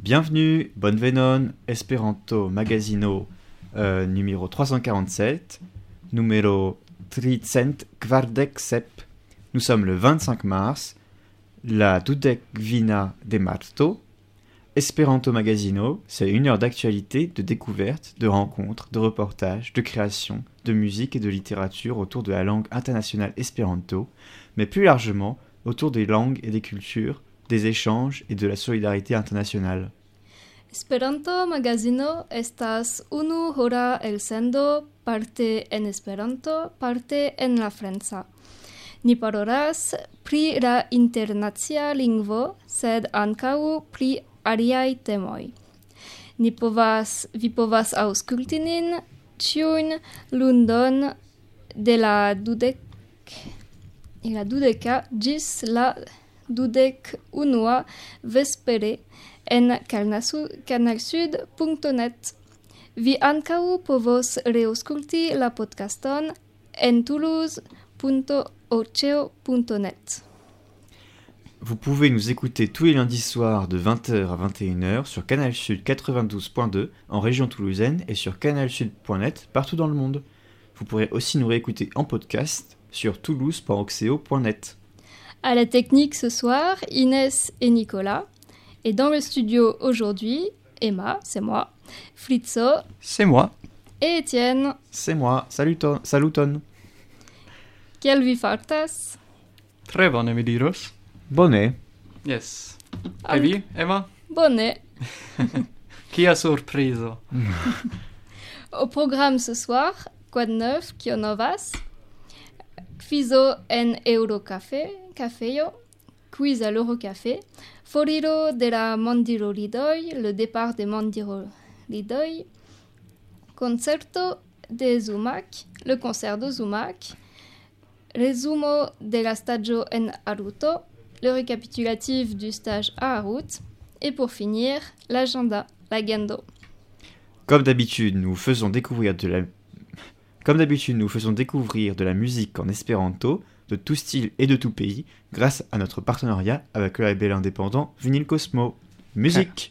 Bienvenue, bonvenon, Esperanto Magazino numéro 347, numéro 347. Nous sommes le 25 mars, la 22 de marzo. Esperanto Magazino, c'est une heure d'actualité, de découverte, de rencontres, de reportages, de création, de musique et de littérature autour de la langue internationale espéranto, mais plus largement autour des langues et des cultures, des échanges et de la solidarité internationale. Esperanto Magazino estas unu hora elsendo parte en Esperanto, parte en la franca. Ni parolas pri la internacia lingvo, sed ankaŭ pri aliaj temoj. Vi povas aŭskulti nin ĉiujn lundon de la dudeka ĝis la 21 vespere en canalsud.net. Vi ankaŭ povos reaŭskulti la podcaston en toulouse.oceo.net. Vous pouvez nous écouter tous les lundis soirs de 20h à 21h sur Canal Sud 92.2 en région toulousaine et sur canalsud.net partout dans le monde. Vous pourrez aussi nous réécouter en podcast sur toulouse.oceo.net. À la technique ce soir, Inès et Nicolas. Et dans le studio aujourd'hui, Emma, c'est moi, Flitzo, c'est moi, et Étienne, c'est moi. Saluton. Kiel vi fartas? Tre bone mi diros. Bonne. Yes. E vi, Emma? Bonne. Kia surprizo. Au programme ce soir, quoi de neuf, kio novas? Quizo en Eurocafejo, quiz à l'Eurocafé, foriro de la Mondiro Lidoj, le départ des Mondiro Lidoj, concerto de Zumak, le concert de Zumak, resumo de la staggio en Haruto, le récapitulatif du stage à Harut, et pour finir, l'agenda, l'agendo. Comme d'habitude, nous faisons découvrir de la musique en espéranto, de tout style et de tout pays, grâce à notre partenariat avec le label indépendant Vinyl Cosmo. Musique.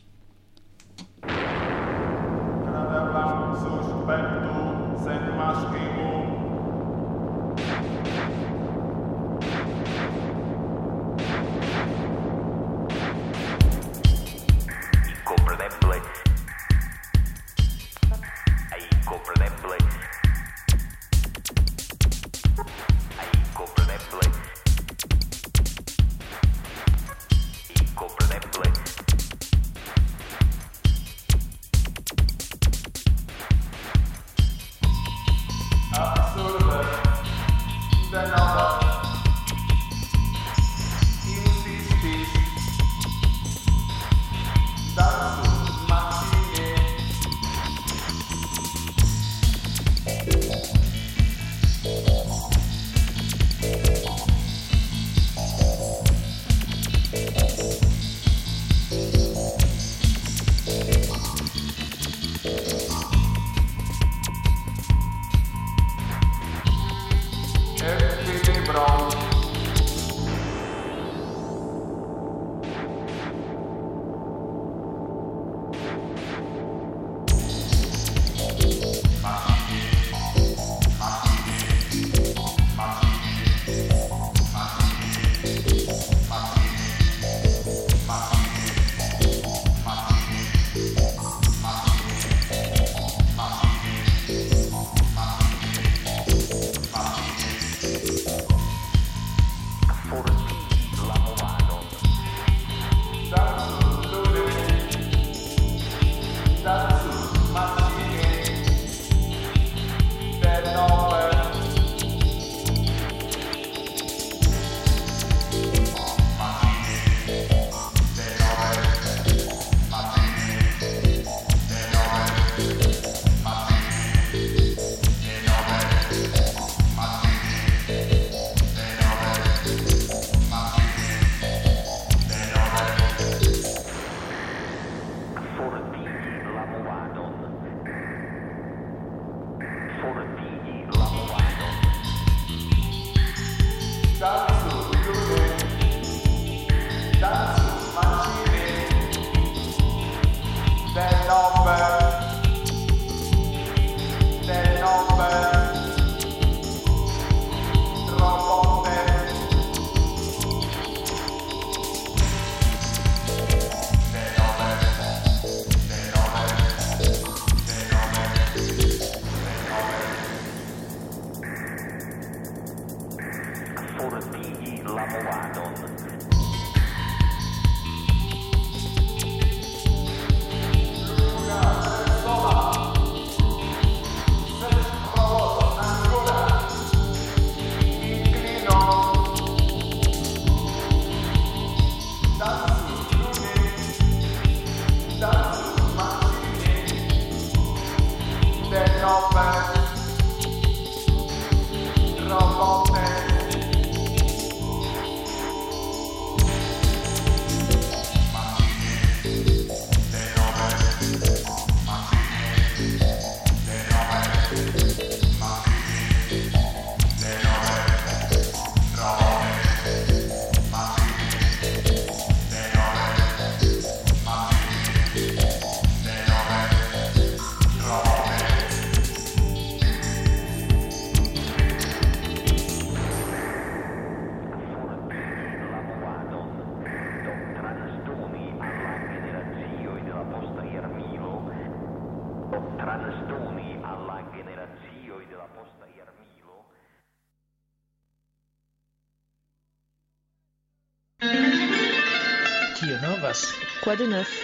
fortigi la movadon. Kio novas? Quoi de neuf?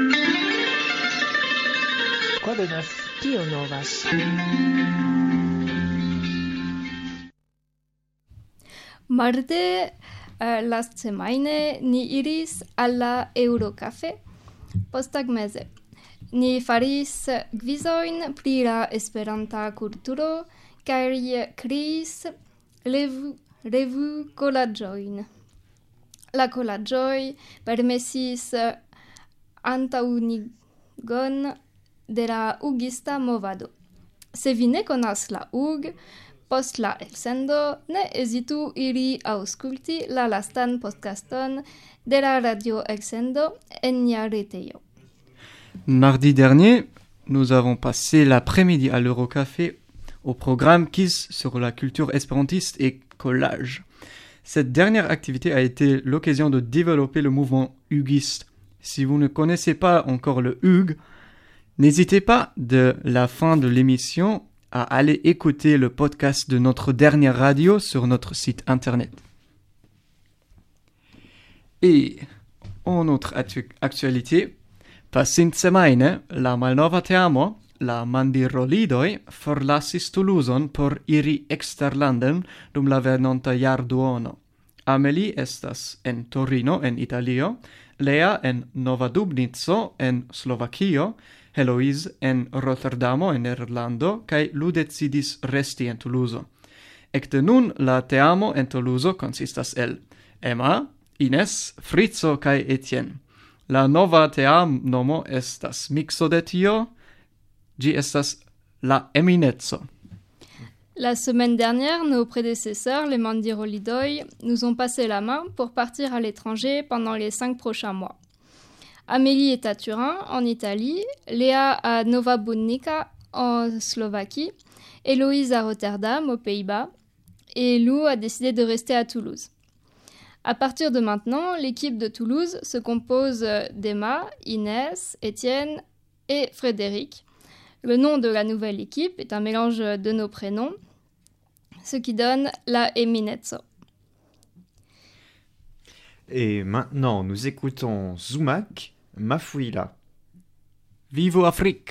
Quoi de neuf? Kio novas? Marde lastsemajne ni iris al la Eurocafé posttagmeze. Ni faris gvizojn pri la Esperanta kulturo kaj kreis revu kolaĝojn. La kolaĝoj permesis antaŭnigon de la ugista movado. Se vi ne konas la UG, post la elsendo ne hezitu iri aŭskulti la lastan podcaston de la radio elsendo en nia retejo. Mardi dernier, nous avons passé l'après-midi à l'Eurocafé au programme Kiss sur la culture espérantiste et collage. Cette dernière activité a été l'occasion de développer le mouvement huguiste. Si vous ne connaissez pas encore le Hugues, n'hésitez pas de la fin de l'émission à aller écouter le podcast de notre dernière radio sur notre site internet. Et en autre actualité, pasintsemajne la malnova teamo, la Mandirolidoj, forlasis Toulouse por iri eksterlanden dum la venonta jarduono. Amelie estas en Torino en Italio, Lea en Nova Dubnico en Slovakio, Heloise en Rotterdamo en Irlando, kaj Lu decidis resti en Toulouse. Ekde nun la teamo en Toulouse konsistas el Emma, Ines, Fritzo kaj Etienne. La nova teamnomo estas mixo de tio, ĝi estas la Eminezzo. La semaine dernière, nos prédécesseurs, les Mandirolidoj, nous ont passé la main pour partir à l'étranger pendant les 5 prochains mois. Amélie est à Turin, en Italie, Léa à Nova Bunnica, en Slovaquie, Héloïse à Rotterdam, aux Pays-Bas, et Lou a décidé de rester à Toulouse. À partir de maintenant, l'équipe de Toulouse se compose d'Emma, Inès, Étienne et Frédéric. Le nom de la nouvelle équipe est un mélange de nos prénoms, ce qui donne la Eminezzo. Et maintenant, nous écoutons Zumak, Mafuila. Vivo Afrique!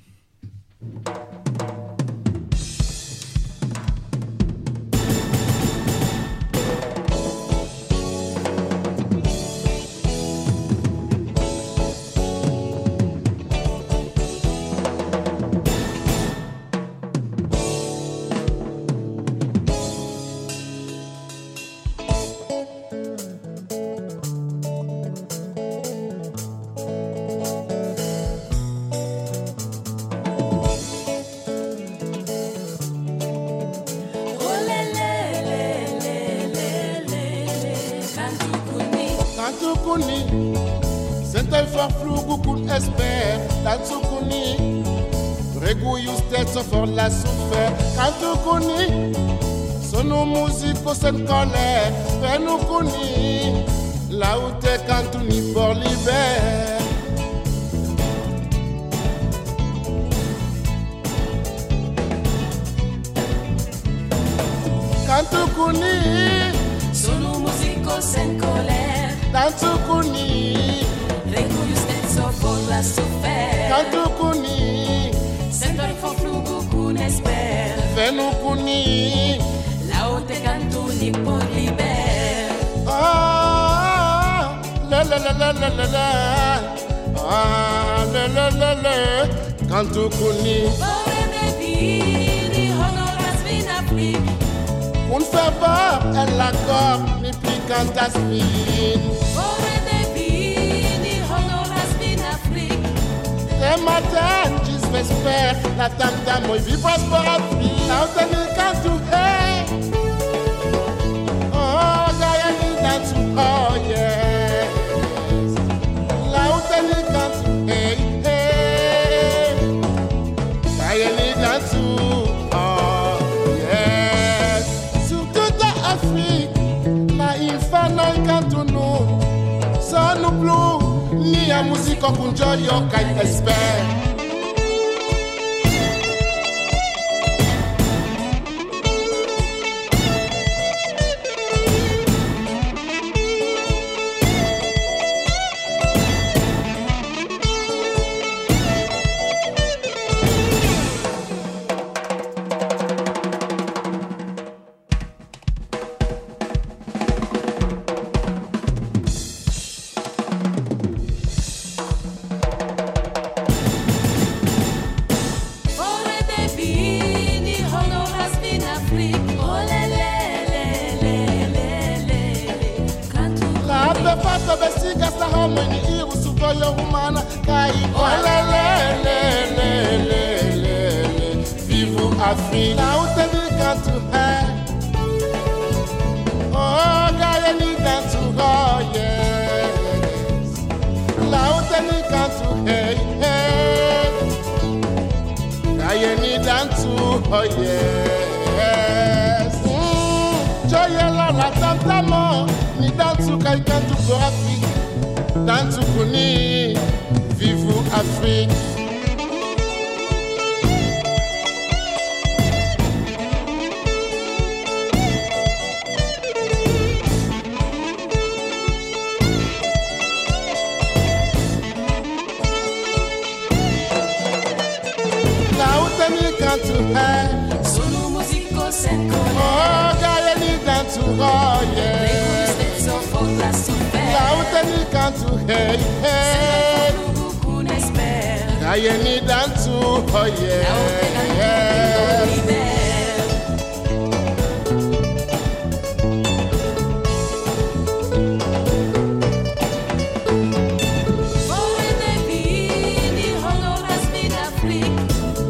Tantukuni, sentel forflugu kun esper. Tantukuni, regu justet so for la souffert. Tantukuni, sono musico sen colère. Penukuni, la ute cantuni for liber. Tantukuni, musico sen colère. Tantukuni, Recuio stesso for la soffer. Tantukuni, Sempre fo flugu kun esper. Venukuni. Laute cantuni por liber. Ah, la la la la la la la. Ah, la la la la. Tantukuni. Ore de vini, honoras vin Afrique. Un fervor et la cor mi picantas fin. Ore de vini, honoras vin Afrique. Le matin, gis vesper, la tam-tam, moi vivras por Afrique. La uteni cantu, hey. Oh, gaya ni dansu, oh yes. La uteni cantu, hey, hey. Gaya ni dansu, oh yes. Sur toute l'Afrique, la infano cantu nous. Sans nous plus, ni a musique qu'on joyo kai espère. Ore de vini, honoras vin Afrique. Oh le le le le le le. Cantu La ave fato besigas la homo ni iru suvoyo humana kai le vivu Afrique. La uteni cantu, hey. Oh, gaya ni dansu, oh yes. La uteni cantu, hey, hey. Gaya ni dansu, oh yes. Joyela la tam-tamo, ni dansu kai cantu pour Afrique. Dansu kuni, vivu Afrique. La uteni cantu, hey. sono musico sen colère. Oh, gaya ni dansu, oh Recuio yes. stesso for la soffer. La uteni cantu, hey, hey. Flugu kun esper. Gaya ni dansu, oh yes. Laute cantuni por liber. Ore de vini, honoras vin Afrique.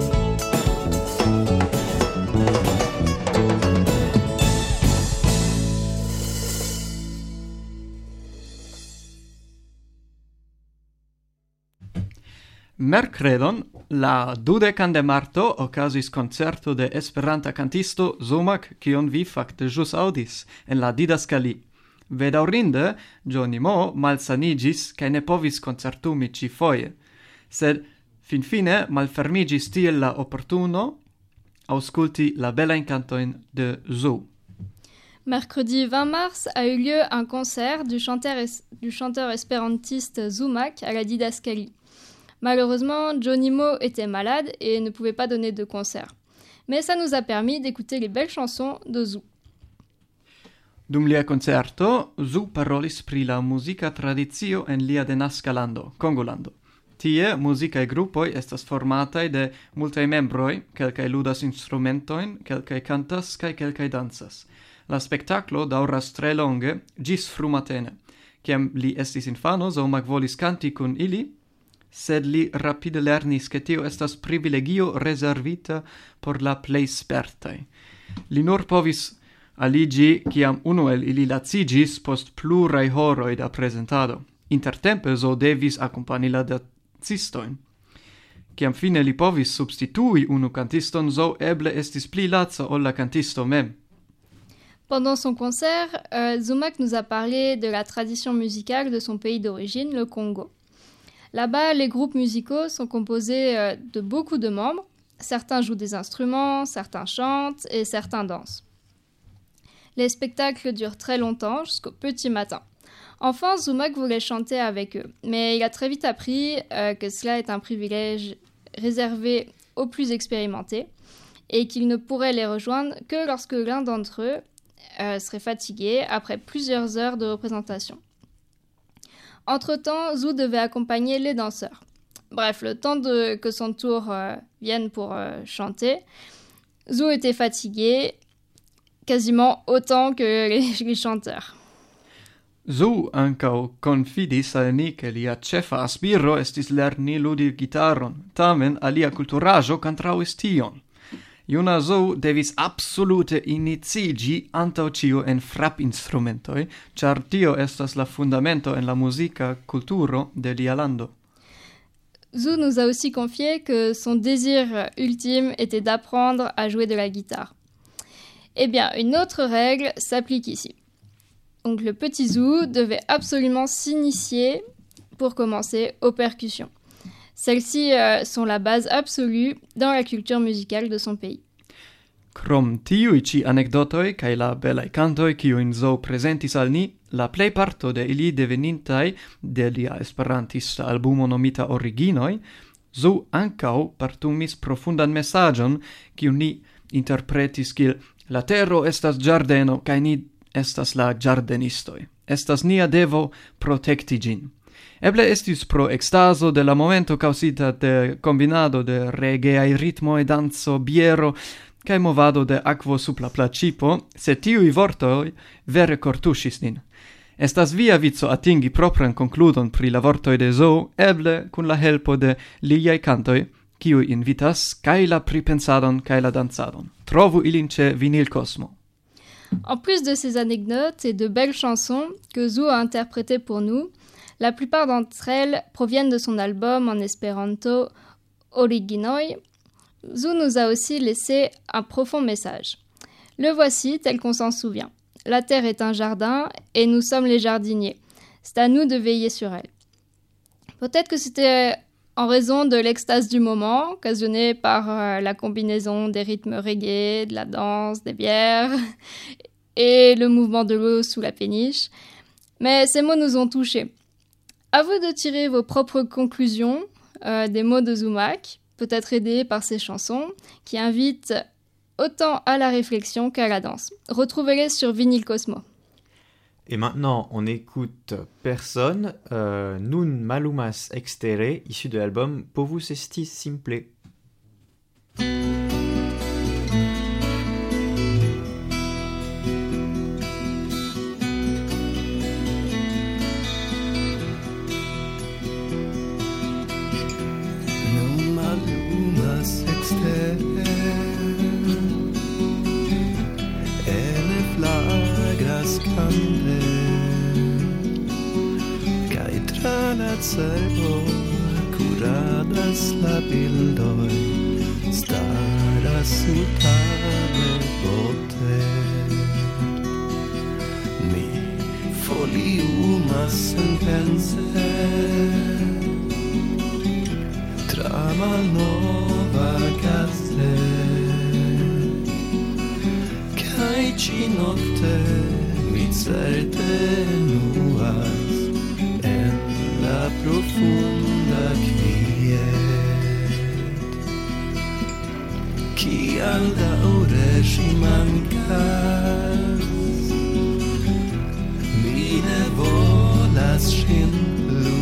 Mercredon, la 12 de marto, okazis concerto de Esperanta cantisto Zumak, kion vi fakte ĵus aŭdis en la didaskali. Bedaŭrinde, Jonimo malsanigis kaj ne povis koncertumi ĉifoje, sed finfine malfermigis tiel la oportuno aŭskulti la belajn kantojn de Zu. Mercredi 20 mars a eu lieu un concert du chanteur espérantiste Zumak à la Didaskali. Malheureusement, Jonimo était malade et ne pouvait pas donner de concert. Mais ça nous a permis d'écouter les belles chansons de Zu. Dum lia concerto, Zu parolis pri la muzika tradicio en lia denaska lando, Kongolando. Tie muzikaj grupoj estas formataj de multaj membroj, kelkaj ludas instrumentojn, kelkaj kantas kaj kelkaj dancas. La spektaklo daŭras tre longe, ĝis frumatene. Kiam li estis infano, Zumak volis kanti kun ili, sed li rapide lernis che tio estas privilegio reservita por la plej spertaj. Li nur povis aligi kiam unu el ili lacigis post pluraj horoj da prezentado. Intertempe Zo devis akompani la dancistojn. Kiam fine li povis substitui unu kantiston, Zo eble estis pli laca ol la kantisto mem. Pendant son concert, Zumak nous a parlé de la tradition musicale de son pays d'origine, le Congo. Là-bas, les groupes musicaux sont composés de beaucoup de membres. Certains jouent des instruments, certains chantent et certains dansent. Les spectacles durent très longtemps, jusqu'au petit matin. Enfin, Zumak voulait chanter avec eux, mais il a très vite appris que cela est un privilège réservé aux plus expérimentés et qu'il ne pourrait les rejoindre que lorsque l'un d'entre eux serait fatigué après plusieurs heures de représentation. Entre-temps, Zhu devait accompagner les danseurs. Bref, le temps que son tour vienne pour chanter, Zhu était fatigué quasiment autant que les chanteurs. Zhu ankaŭ konfidis al ni, ke lia ĉefa aspiro estis lerni ludi gitaron, tamen alia kulturaĵo kontraŭis tion. Juna Zhu devis absolute iniciigi antaŭ ĉio en frapinstrumentoj, ĉar tio estas la fundamento en la muzika kulturo de lia lando. Zhu nous a aussi confié que son désir ultime était d'apprendre à jouer de la guitare. Eh bien, une autre règle s'applique ici. Donc le petit Zhu devait absolument s'initier pour commencer aux percussions. Celles-ci sont la base absolue dans la culture musicale de son pays. Krom tiuj ĉi anekdotoj kaj la belaj kantoj kiujn Zhu prezentis al ni, la plejparto de ili devenintaj de lia esperantista albumo nomita Originoj, Zhu ankaŭ partumis profundan mesaĝon kiun ni interpretis kiel la tero estas ĝardeno kaj ni estas la ĝardenistoj. Estas nia devo protekti ĝin. Eble estis pro ekstazo de la momento kaŭzita de kombinado de regeaj ritmoj, danco, biero kaj movado de akvo sub la plaĉipo, sed tiuj vortoj vere kortuŝis nin. Estas via vico atingi propran konkludon pri la vortoj de Zhu, eble kun la helpo de liaj kantoj, kiuj invitas kaj la pripensadon kaj la dansadon. Trovu ilin ĉe Vinyl Cosmo. En plus de ces anecdotes et de belles chansons que Zhu a interprétées pour nous, la plupart d'entre elles proviennent de son album en espéranto Originoj. Zhu nous a aussi laissé un profond message. Le voici tel qu'on s'en souvient. La terre est un jardin et nous sommes les jardiniers. C'est à nous de veiller sur elle. Peut-être que c'était en raison de l'extase du moment, occasionnée par la combinaison des rythmes reggae, de la danse, des bières et le mouvement de l'eau sous la péniche. Mais ces mots nous ont touchés. À vous de tirer vos propres conclusions des mots de Zumak, peut-être aidés par ses chansons, qui invitent autant à la réflexion qu'à la danse. Retrouvez-les sur Vinyl Cosmo. Et maintenant, on écoute Personne, Nun Malumas Extere, issu de l'album Povus Estis Simple. Nun malumas extere, ele flagras cande, kaj tra la cerbo kuradas la bildoj, staras mutade bote. Mi foliumas senpense tra malnova case, kaj ĉi nokte mi certe nuas en la profunda kviet. Kial daŭre ŝi mankas, mi ne volas ŝin plu.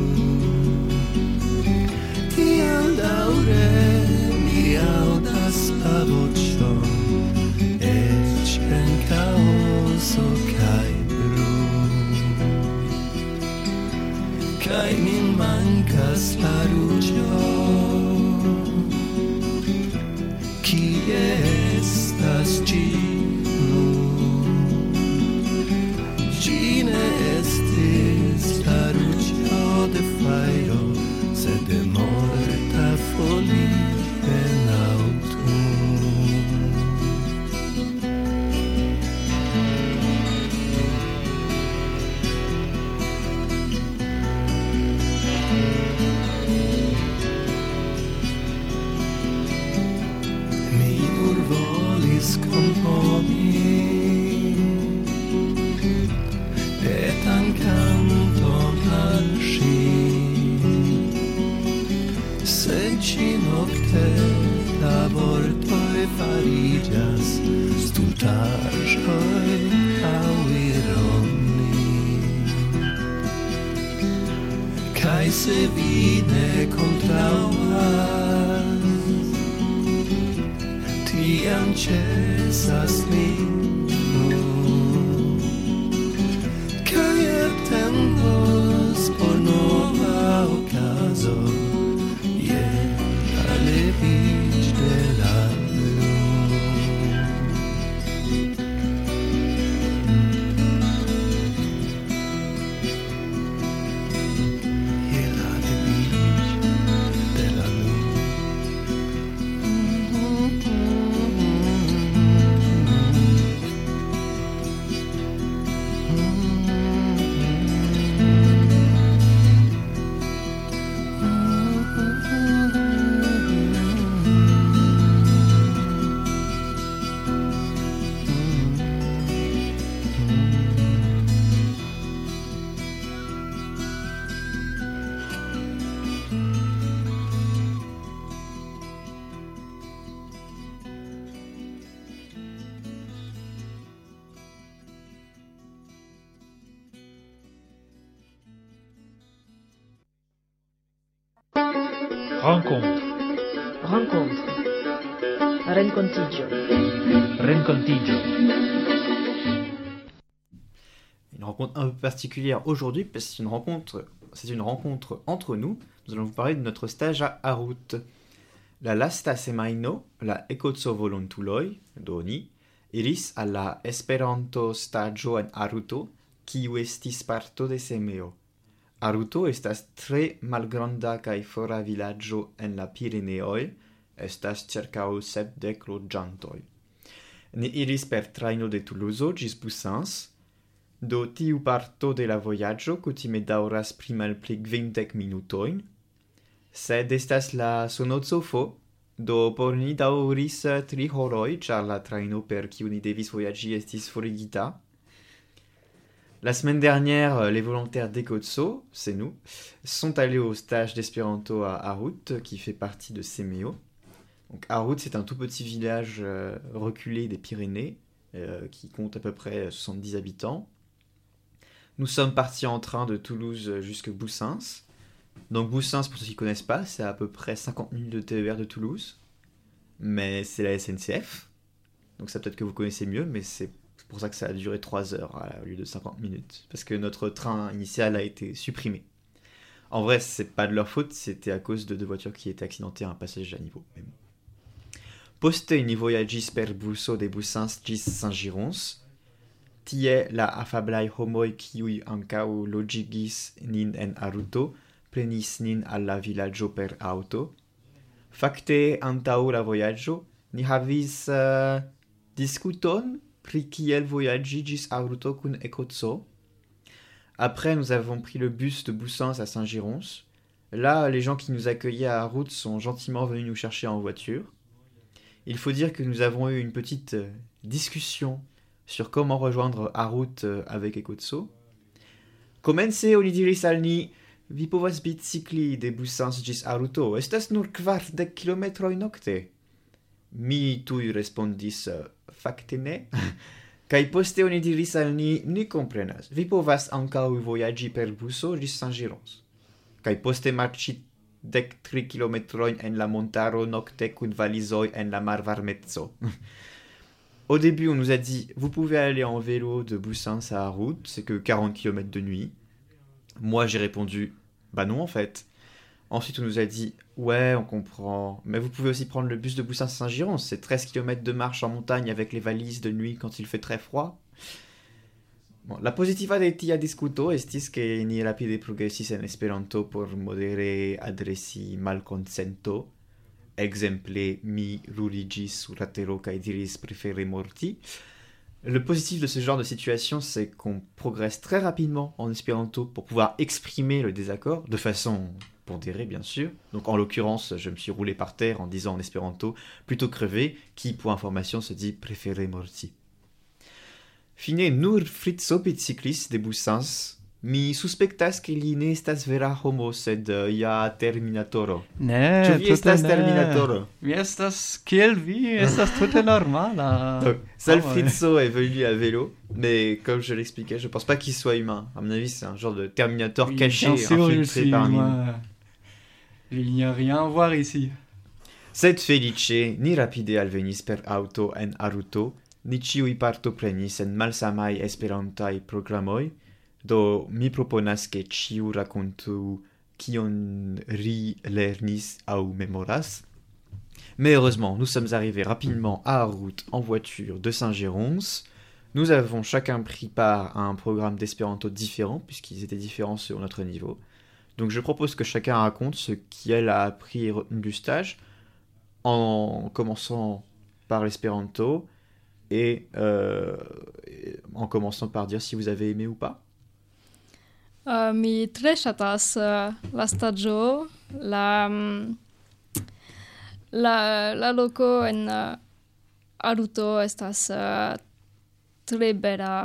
Kial daŭre mi aŭdas la voĉon, eĉ en kaoso kaj bruo. Kaj min mankas la ruĝo, kie estas ĝi nun? Ĝi ne estis la ruĝo de fajro, sed de morta folio en aŭtuno. scheu awironi Kai se vide contrauas Tiam cesas limo Kai etempos por nova ocaso alle beach de la Rencontre. Rencontre. Rencontigio. Rencontigio. Une rencontre un peu particulière aujourd'hui parce que c'est une rencontre entre nous. Nous allons vous parler de notre stage à Harut. La lasta semaino, la ekotso volontuloi, doni, iris alla Esperanto stagio en Haruto, kiu estis parto de semeo. Haruto estas tre malgranda kaj fora vilaĝo en la Pireneoj, estas ĉirkaŭ 70 loĝantoj. Ni iris per trajno de Toulouse ĝis Busins, do tiu parto de la vojaĝo kutime daŭras pli malpli 20 minutojn, sed estas la sonocofo, do por ni daŭris 3 horoj, ĉar la trajno per kiu ni devis vojaĝi estis forigita. La semaine dernière, les volontaires d'Ekotso, c'est nous, sont allés au stage d'espéranto à Harut, qui fait partie de Semeo. Donc Harut, c'est un tout petit village reculé des Pyrénées, qui compte à peu près 70 habitants. Nous sommes partis en train de Toulouse jusqu'à Boussins. Donc Boussins, pour ceux qui ne connaissent pas, c'est à peu près 50 minutes de TER de Toulouse. Mais c'est la SNCF. Donc ça peut-être que vous connaissez mieux, mais c'est pour ça que ça a duré 3 heures au lieu de 50 minutes. Parce que notre train initial a été supprimé. En vrai, c'est pas de leur faute, c'était à cause de 2 voitures qui étaient accidentées à un passage à niveau. Mais bon. Poste ni voyagis per buso de Boussins gis Saint-Girons. Tie la afablai homoi kiui ankaŭ loĝigis nin en Haruto prenis nin al la vilaĝo per aŭto. Fakte antaŭ la vojaĝo ni havis diskuton pri kiel vojaĝi ĝis Haruto kun Ekotso. Après, nous avons pris le bus de Boussins à Saint-Girons. Là, les gens qui nous accueillaient à Harut sont gentiment venus nous chercher en voiture. Il faut dire que nous avons eu une petite discussion sur comment rejoindre Harut avec Ekotso. Komence oni diris al ni, vi povas bicikli de Boussins ĝis Haruto, estas nur 40 kilometroj nokte. Mi tuj respondis, fakte ne. Kaj poste oni diris al ni, ni komprenas, vi povas ankaŭ vojaĝi per buso ĝis Saint-Girons. Kaj poste marĉi 13 kilometrojn en la montaro nokte kun valizoj en la malvarmeco. Au début, on nous a dit, vous pouvez aller en vélo de Boussins à Harut, c'est que 40 km de nuit. Moi, j'ai répondu, bah non en fait. Ensuite, on nous a dit, ouais, on comprend, mais vous pouvez aussi prendre le bus de Boussins à Saint-Girons, c'est 13 km de marche en montagne avec les valises de nuit quand il fait très froid. Bon, la positiva de tia diskuto estis ke ni rapide progresis en Esperanto por modere adresi malkonsento. Exemple, mi ruligis sur la tero kaj diris prefere morti. Le positif de ce genre de situation, c'est qu'on progresse très rapidement en espéranto pour pouvoir exprimer le désaccord, de façon pondérée bien sûr. Donc en l'occurrence, je me suis roulé par terre en disant en espéranto plutôt crevé, qui pour information se dit prefere morti. Fine nur Fritzo biciklis de Boussins mi suspectas che li ne estas vera homo, sed ja Terminatoro. Ne, Ĉu vi tute estas ne. Terminatoro? Mi estas kiel vi, estas tute normala. Donc, Ah ouais. Salfrizzo est venu à vélo, mais comme je l'expliquais, je pense pas qu'il soit humain. À mon avis, c'est un genre de Terminator Oui, caché, bien sûr, je infiltré suis par un moi. mime. Il n'y a rien à voir ici. Sed felice ni rapide alvenis per auto en Aruto, ni ĉiuj partoprenis en malsamaj esperantaj programoj, do mi proponas ke ĉiu rakontu kion ri lernis aŭ memoras. Mais heureusement, nous sommes arrivés rapidement à Arut en voiture de Saint-Géronce. Nous avons chacun pris part à un programme d'espéranto différent, puisqu'ils étaient différents selon notre niveau. Donc je propose que chacun raconte ce qu'elle a appris et retenu du stage, en commençant par l'espéranto et en commençant par dire si vous avez aimé ou pas. Mi tre ŝatas la staĝo, la loko en Aruto estas tre bela.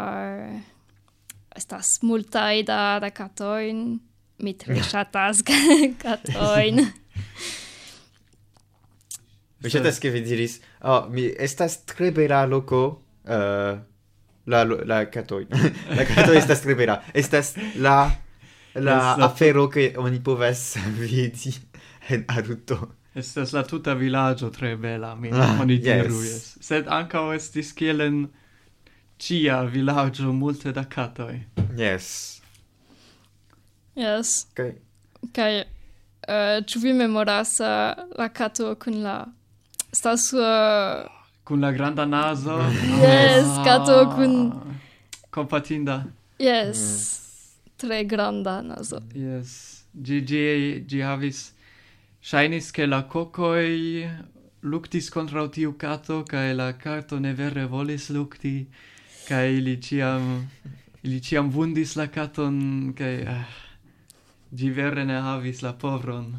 Estas multaj da katojn. Mi tre ŝatas katojn. Mi ŝatas ke vi diris, mi estas tre bela loko, la katoj. La katoj estas tre bela. Estas la afero ke oni povas vidi en Aruto. Estas la tuta vilaĝo tre bela, oni diru, yes. yes. Sed ankaŭ estis kiel en ĉia vilaĝo multe da katoj. Yes. Yes. Okay. Kaj ĉu vi memoras la kato kun la estas Kun la granda nazo. yes, kato kun Kompatinda. yes, tre granda nazo. Yes. Ĝi havis ŝajnis ke la kokoj luktis kontraŭ tiu kato kaj la kato ne vere volis lukti kaj ili ĉiam vundis la katon kaj ĝi vere ne havis la povron.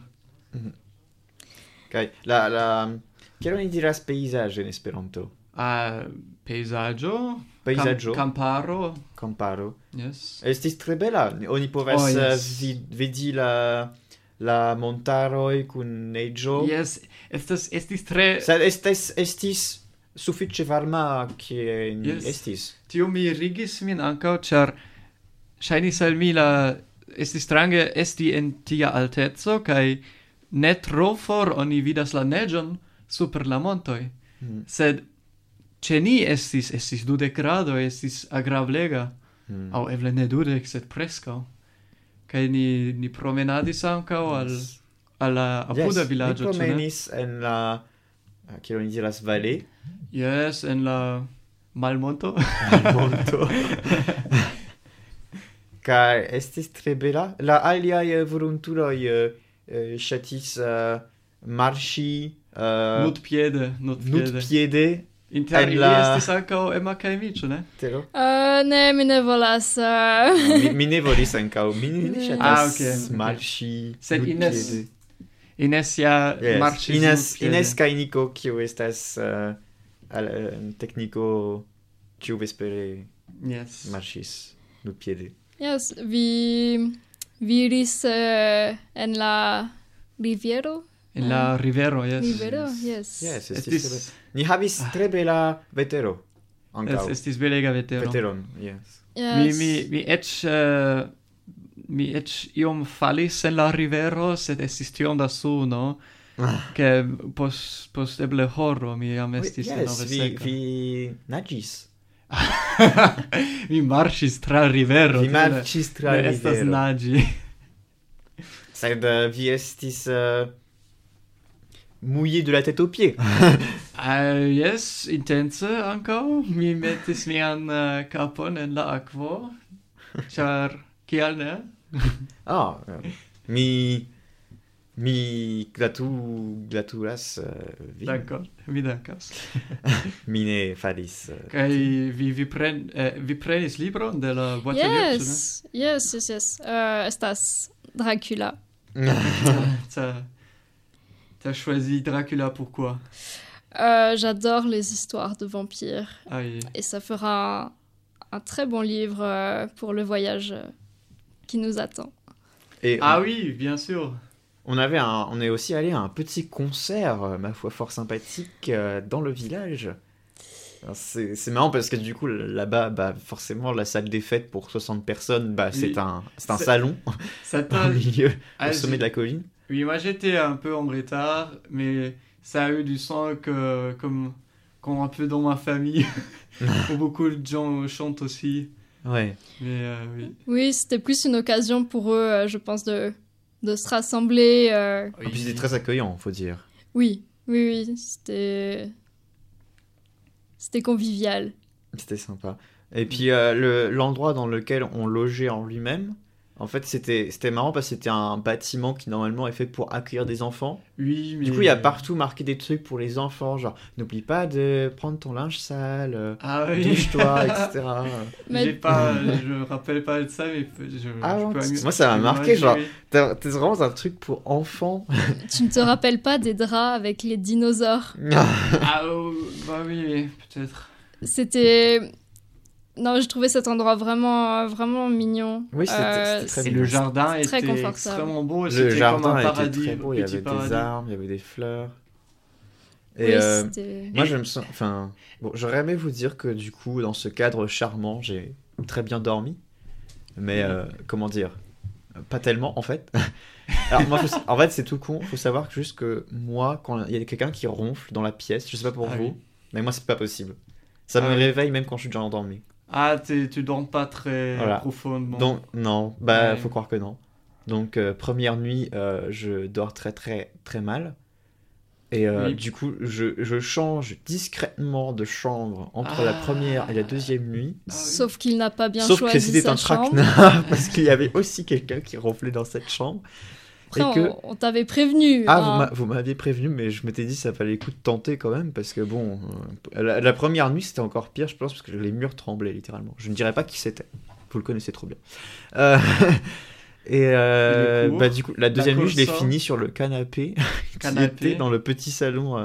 Kaj kiel oni diras pejzaĝo en Esperanto? Pejzaĝo? Pejzaĝo? Kamparo? Kamparo. Yes. Estis tre bela. Oni povas yes. vidi la montaroj kun neĝo. Yes, estis tre... Sed estis sufiĉe varma kie ni Yes. estis. Tio mirigis min ankaŭ, ĉar ŝajnis al mi estis strange esti en tia alteco kaj ne tro for oni vidas la neĝon super la montoj. Sed ĉe ni estis 20 gradoj, estis agrablega. Aŭ eble ne 20, sed preskaŭ. Kaj ni promenadis ankaŭ al la apuda vilaĝo, Ni ĉu ne? promenis en la kiel oni diras vale. Yes, en la malmonto. Monto. Kaj estis tre bela. La aliaj volontuloj ŝatis marŝi nudpiede. Inter en ili la- estis ankaŭ Emma kaj mi, ĉu ne? Tero? Ne, mi ne volas. Mi ne volis ankaŭ. Mi ne ŝatas Okay. marŝi Sed nudpiede. Ines ja Yes. marŝis nudpiede. Ines kaj Niko, kiu estas tekniko ĉiuvespere Yes. marŝis nudpiede. Yes, vi iris en la riviero. En la rivero, yes. Rivero, yes. Yes, Estis- estis tre bela. Ni havis tre bela vetero. Ankaŭ. Estis belega vetero. Veteron, yes. Yes. Mi eĉ iom falis en la rivero, sed estis tiom da suno, ke post eble horo mi jam estis denove vi seka. naĝis. Mi marŝis tra rivero. Vi tio ne- marĉis tra ne estas rivero. naĝi. Sed vi estis mouillé de la tête aux pieds. Yes, intense ankaŭ. Mi metis mian kapon en la akvo, ĉar kial ne? Mi gratulas vi. Dankon, mi dankas. Mi ne falis. Kaj vi prenis libron de la boîte Yes. Estas Dracula. T'as choisi Dracula, pourquoi? J'adore les histoires de vampires. Aïe. Et ça fera un très bon livre pour le voyage qui nous attend. Et Ah oui, bien sûr. on est aussi allé à un petit concert, ma foi, fort sympathique, dans le village. Alors, c'est marrant parce que du coup, là-bas, bah, forcément, la salle des fêtes pour 60 personnes, bah, c'est Oui. un C'est- salon Ça au t'a... milieu, Ah, au sommet j'ai- de la colline. Oui, moi j'étais un peu en retard, mais ça a eu du sens que, comme un peu dans ma famille, où beaucoup de gens chantent aussi. Ouais. Mais oui. Oui, c'était plus une occasion pour eux, je pense, de se rassembler. Et puis c'était très accueillant, faut dire. Oui, c'était convivial. C'était sympa. Et puis l'endroit dans lequel on logeait en lui-même, en fait, c'était marrant parce que c'était un bâtiment qui normalement est fait pour accueillir des enfants. Oui, mais... Du coup, il y a partout marqué des trucs pour les enfants, genre n'oublie pas de prendre ton linge sale, Ah oui. douche-toi, etc. Mais- Je me rappelle pas de ça, mais Ah, je peux moi, ça m'a je peux marqué, genre. imaginer. T'es vraiment un truc pour enfants. Tu ne te rappelles pas des draps avec les dinosaures? Ah bah oui, peut-être. C'était... Non, je trouvais cet endroit vraiment, vraiment mignon. Oui, c'était très Et mignon. le jardin c'est très était confortable. extrêmement beau. Le C'était comme jardin un était paradis, très beau, il y petit avait paradis. des arbres, il y avait des fleurs. Oui, Et c'était... moi, je me sens. Enfin, bon, j'aurais aimé vous dire que du coup, dans ce cadre charmant, j'ai très bien dormi. Mais comment dire? Pas tellement, en fait. Alors, moi, en fait, c'est tout con. Faut savoir que juste que moi, quand il y a quelqu'un qui ronfle dans la pièce, je sais pas pour Ah vous, oui. mais moi, c'est pas possible. Ça Ah me oui. réveille même quand je suis déjà endormi. Ah, tu dors pas très Voilà. profondément. Donc, non, bah, Ouais. faut croire que non. Donc, première nuit, je dors très, très, très mal. Et Oui. du coup, je change discrètement de chambre entre la Ah. première et la deuxième nuit. Ah oui. Sauf qu'il n'a pas bien Sauf que choisi c'était sa un chambre. traquenard, parce qu'il y avait aussi quelqu'un qui ronflait dans cette chambre. Après, et que... on t'avait prévenu. Ah, hein. vous m'aviez prévenu, mais je m'étais dit ça valait le coup de tenter quand même, parce que bon, la première nuit c'était encore pire, je pense, parce que les murs tremblaient littéralement. Je ne dirais pas qui c'était, vous le connaissez trop bien. Euh, et le cours, bah, du coup, la deuxième nuit, je l'ai course, fini sur le canapé, qui Canapé. était dans le petit salon.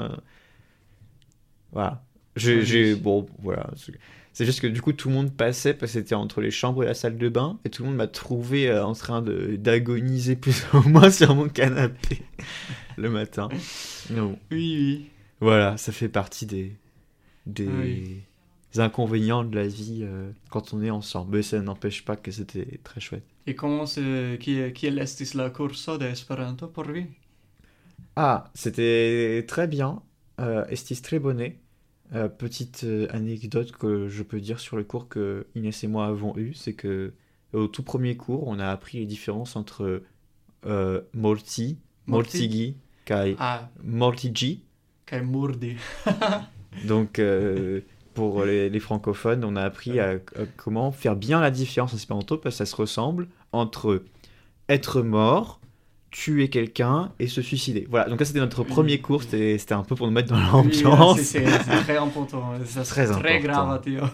Voilà. Oui. Bon, voilà. C'est juste que du coup, tout le monde passait parce que c'était entre les chambres et la salle de bain, et tout le monde m'a trouvé en train d'agoniser plus ou moins sur mon canapé le matin. Non. Oui. Voilà, ça fait partie des Oui. inconvénients de la vie quand on est ensemble. Mais ça n'empêche pas que c'était très chouette. Et comment c'est... Kiel estis la kurso de Esperanto por vi? Ah, c'était très bien. Estis très bonnet. Petite anecdote que je peux dire sur le cours que Inès et moi avons eu, c'est que au tout premier cours, on a appris les différences entre molti, moltigi, kai Ah, moltigi. kai murdi. Donc pour les francophones, on a appris à comment faire bien la différence en espéranto parce que ça se ressemble entre être mort, tuer quelqu'un et se suicider. Voilà, donc ça c'était notre Oui. premier cours, c'était un peu pour nous mettre dans Oui, l'ambiance. c'est très important. Ça, Très c'est très important. grave, tio.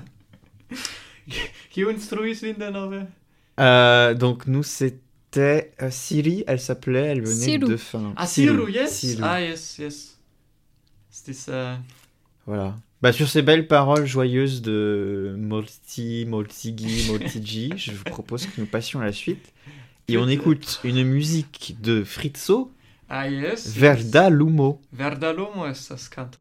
Qui instruis vin denove? Donc nous c'était Siri, elle s'appelait, elle venait Siru. de fin. Ah, Siru, yes. Siru. Ah, yes. C'était ça. Voilà. Bah, sur ces belles paroles joyeuses de Molti, Moltigi, Moltigi, je vous propose que nous passions à la suite. Et on écoute une musique de Fritzo, Ah, yes. Verda Lumo. Verdalumo estas canto.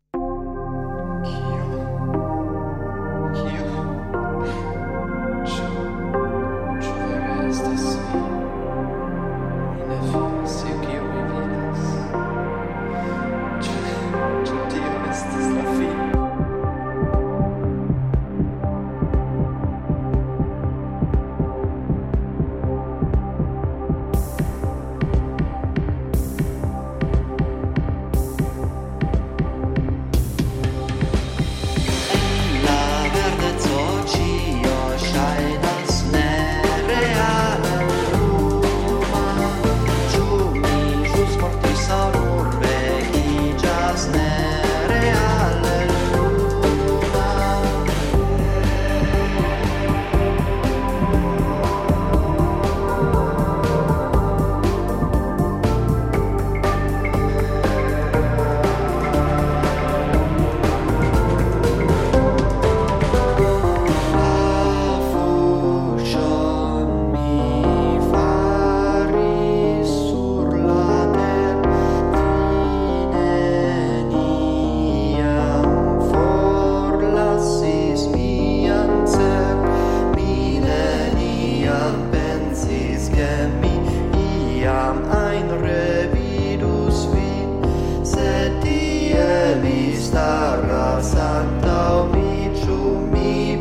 Thank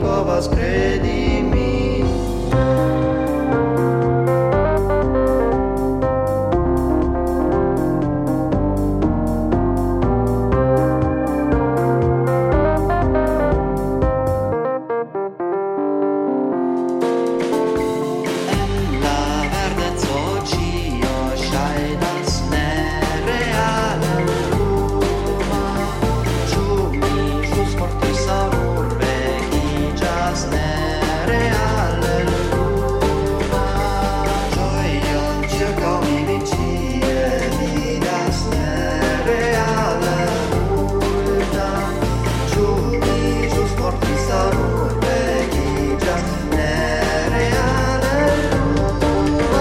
povas credi min. En la verdeco ĉio ŝajnas nereala luma. Ĉu mi ĵus mortis aŭ nur vekiĝas nereala luma? Ĝojon ĉirkaŭ mi mi ĉie vidas nereala multan. Ĉu mi ĵus mortis aŭ nur vekiĝas nereala luma?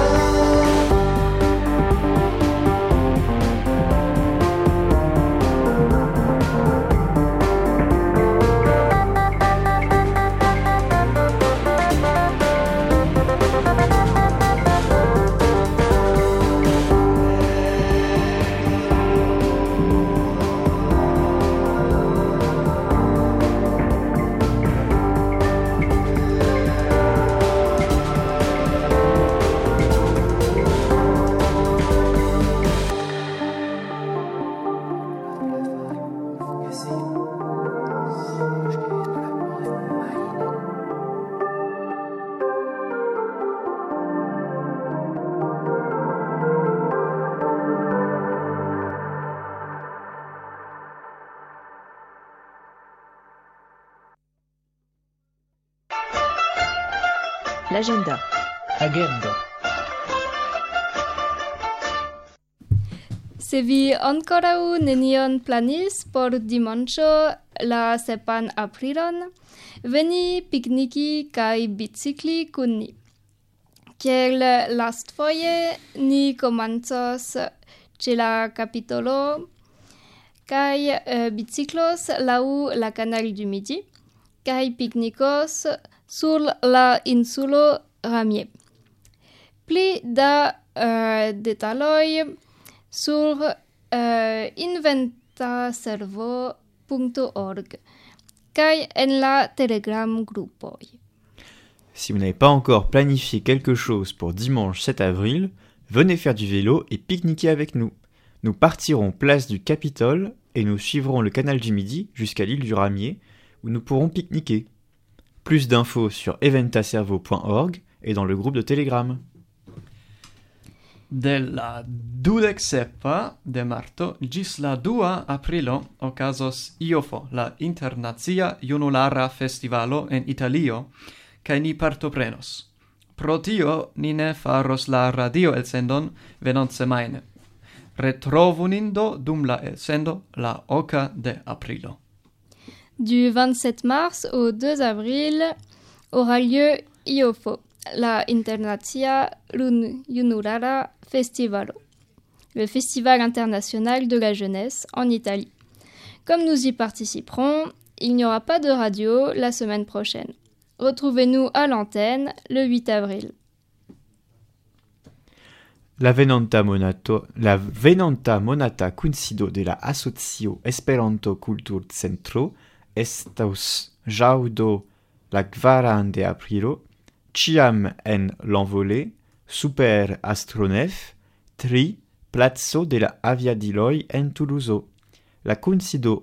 L'agenda. Agendo. Se vi ankoraŭ nenion planis por dimanĉo la 7 aprilon, veni pikniki kaj bicikli kun ni. Kiel lastfoje ni komencos ĉe la Kapitolo kaj biciklos laŭ la Canal du Midi kaj piknikos sur la insulo Ramier. Pli da detaloj sur inventaservo.org kaj en la Telegram-grupoj. Si vous n'avez pas encore planifié quelque chose pour dimanche 7 avril, venez faire du vélo et pique-niquer avec nous. Nous partirons place du Capitole et nous suivrons le canal du Midi jusqu'à l'île du Ramier où nous pourrons pique-niquer. Plus d'infos sur eventaservo.org et dans le groupe de Telegram. De la 27 de marto ĝis la 2 aprilo okazos IOFO, la Internacia Junulara Festivalo en Italio, kaj ni partoprenos. Pro tio ni ne faros la radio elsendon venontsemajne. Retrovu nin do dum la elsendo la 8 de aprilo. Du 27 mars au 2 avril aura lieu IOFO, la Internacia Junulara Festivalo, le Festival international de la jeunesse en Italie. Comme nous y participerons, il n'y aura pas de radio la semaine prochaine. Retrouvez-nous à l'antenne le 8 avril. La venonta monata kunsido de la Asocio Esperanto Kulturcentro estos ĵaŭdo la 4 de aprilo, ĉiam en l'envolée, super Astronef, 3 placo de la aviadiloj en Tuluzo. La kunsido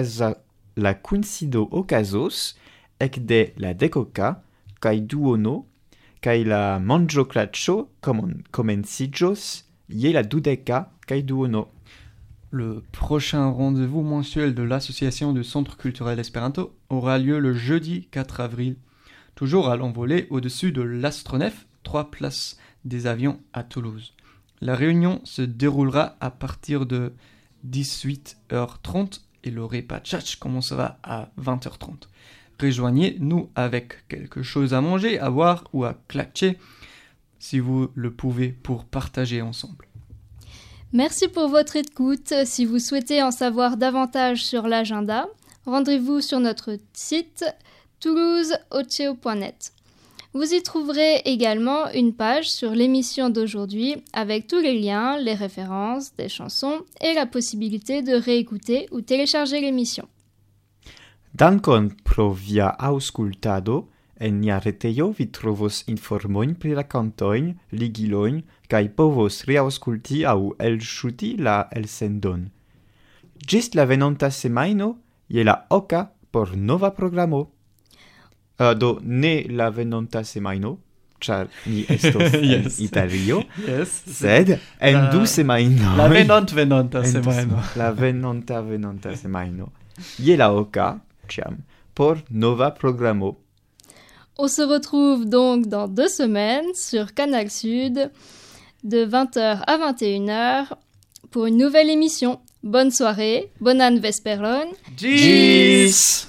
okazos ekde la dekoka kaj duono kaj la manĝoklaĉo komenciĝos je la 20 kaj duono. Le prochain rendez-vous mensuel de l'association du Centre culturel Esperanto aura lieu le jeudi 4 avril, toujours à l'envolée au-dessus de l'Astronef, 3 places des avions à Toulouse. La réunion se déroulera à partir de 18h30 et le repas tchatch commencera à 20h30. Rejoignez-nous avec quelque chose à manger, à boire ou à klatcher, si vous le pouvez, pour partager ensemble. Merci pour votre écoute. Si vous souhaitez en savoir davantage sur l'agenda, rendez-vous sur notre site toulouseoceo.net. Vous y trouverez également une page sur l'émission d'aujourd'hui avec tous les liens, les références, des chansons et la possibilité de réécouter ou télécharger l'émission. Dankon pro via aŭskultado. En nia retejo vi trovos informojn pri la kantojn, ligilojn kaj povos reaŭskulti aŭ elŝuti la elsendon. Ĝis la venonta semajno je la oka por nova programo. Do ne la venonta semajno, ĉar ni estos en Italio, sed en 2 semajnoj. La venonta semajno. La venonta semajno. Je la oka, ĉiam, por nova programo. On se retrouve donc dans 2 semaines sur Canal Sud de 20h à 21h pour une nouvelle émission. Bonne soirée, bonan vesperon. Ĝis!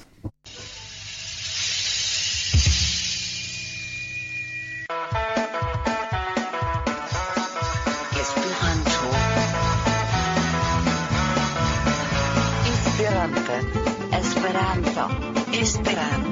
Esperanto.